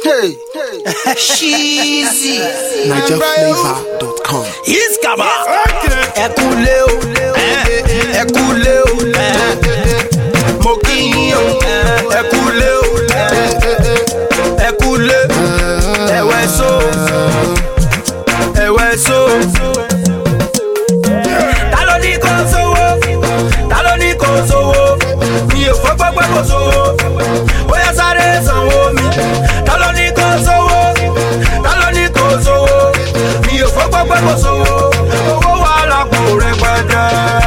Hey, Cheesy. NigerFlavor.com. Iskaba. Ẹkúlé o, ẹkúlé o, mo kí yín o, ẹkúlé o, ẹkúlé, ẹ̀wẹ̀ so, ẹ̀wẹ̀ so. Ta ló ní kó sówó? Ta ló ní kó sówó? Mi ò fọ́ pẹ́pẹ́ kó sówó, bóyá sáré sanwó mi. Ta ló ní kó sówó? Ta ló ní kó sówó? Mi ò fọ́ pẹ́pẹ́ kó sówó, owó wà lápò rẹpẹtẹ.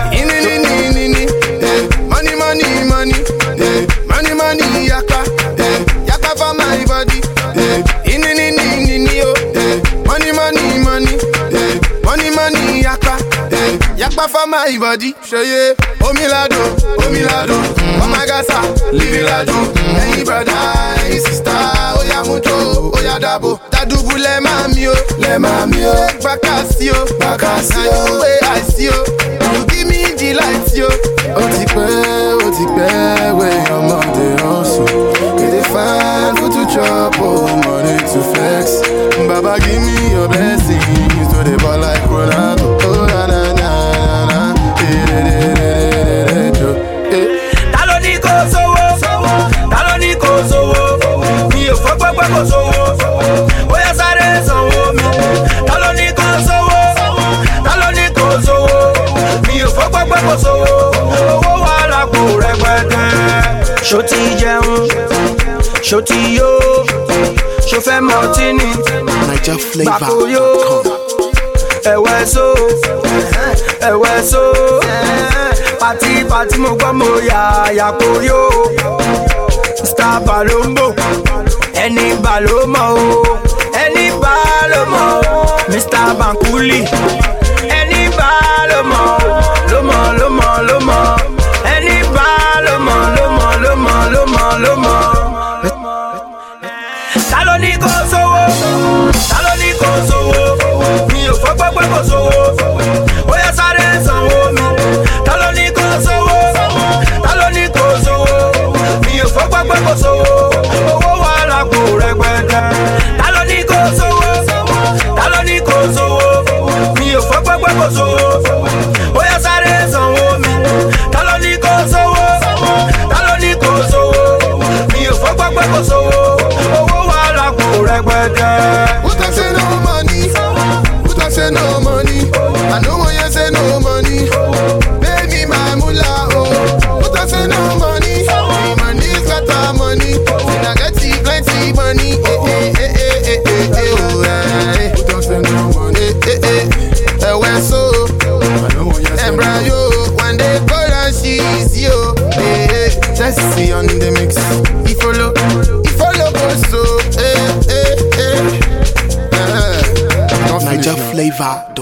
Money, yaka for my body. Money, yaka for my body. Show ye, omilado. Oh my God, sir, live lado. Any brother, any sister, oya muto, oya dabo. Dadubu le mami o, bakasio. Na way I see you, you give me delight yo. Otipe, where your mother also. Get a fan for to chop, oh money to flex. Baba give me your blessings, to the ball like Ronaldo. Oh na na na na, Ta ló ní kó sówó? Ta ló ní kó sówó? Mi ò fọ́ pẹ́pẹ́ kó sówó, bóyá sáré sanwó mi. Ta ló ní kó sówó? Ta ló ní kó sówó? Mi ò fọ́ pẹ́pẹ́ kó sówó, owó wà lápò rẹpẹtẹ. Ṣó ti jẹun? Ṣó ti yó? Ṣó fẹ́ mọtínì? NigerFlavor.com. Ẹ̀wẹ̀ so, pati mo gbọ́ mo yàkó yó. Mr. Balombo, ẹni bá ló mọ̀ o, ẹni bá ló mọ̀ o. Mr. Bankuli, ẹni bá ló mọ̀ o, ló mọ̀. Ẹni bá ló mọ̀. Ta ló ní kó sówó? Ta ló ní kó sówó? Mi ò fọ́ pẹ́pẹ́ kó sówó, bóyá sáré sanwó mi. Ta ló ní kó sówó? Ta ló ní kó sówó? Mi ò fọ́ pẹ́pẹ́ kó sówó, owó wà lápò rẹpẹtẹ. Ta ló ní kó sówó? Ta ló ní kó sówó? Mi ò fọ́ pẹ́pẹ́ kó sówó, bóyá sáré sanwó mi. Ta ló ní kó sówó? Ta ló ní kó sówó? Mi ò fọ́ pẹ́pẹ́ kó sówó, owó wà lápò rẹpẹtẹ. Who talk say no money? Who talk say no money? I know when you say no money. Baby, my mullah, oh. Who talk say no money? The money's got our money. And I got plenty money. Oh, Who talk say no money? When so, embryo, one day call and she's you. Just see on the mix. He follow go so. NigerFlavor.com.